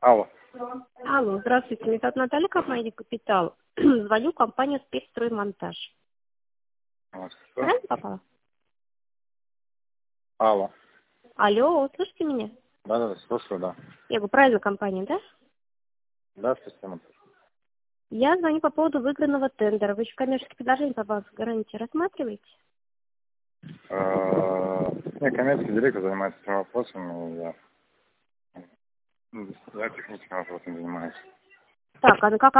Алло. Алло, здравствуйте, меня зовут Наталья, компания «Капитал». Звоню в компанию «Спецстроймонтаж». Вот. Правильно попала? Алло. Алло, слышите меня? Да, слушаю, да. Я говорю, правильно компания, да? Да, спасибо. Я звоню по поводу выигранного тендера. Вы еще коммерческие предложения по балансу гарантии рассматриваете? Я коммерческий директор, занимаюсь этим вопросом, и я техническим вопросом занимаюсь. Так, а на как